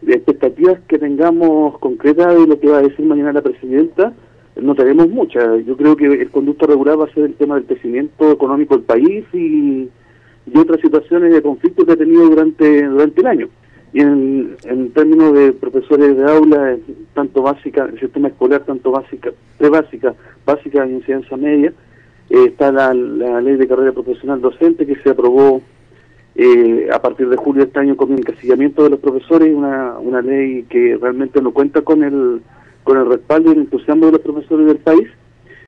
expectativas que tengamos concretas de lo que va a decir mañana la presidenta, no tenemos muchas. Yo creo que el conducto regular va a ser el tema del crecimiento económico del país y otras situaciones de conflicto que ha tenido durante el año. Y en términos de profesores de aula, tanto básica, el sistema escolar, tanto básica, prebásica, básica y enseñanza media, está la ley de carrera profesional docente que se aprobó a partir de julio de este año con el encasillamiento de los profesores, una ley que realmente no cuenta con el respaldo y el entusiasmo de los profesores del país,